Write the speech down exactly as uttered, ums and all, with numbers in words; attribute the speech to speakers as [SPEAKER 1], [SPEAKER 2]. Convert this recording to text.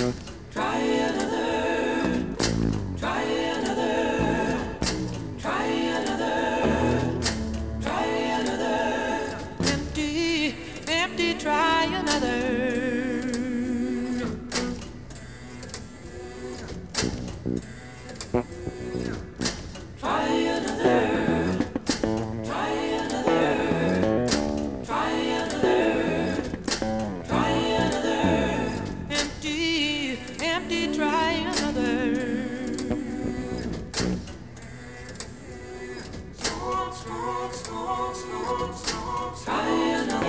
[SPEAKER 1] Try another, try another, try another, try another. Empty, empty, try another. Try another, try another, try another, try another. Empty, empty, try another. Smoke, smoke, smoke, smoke, smoke, try another.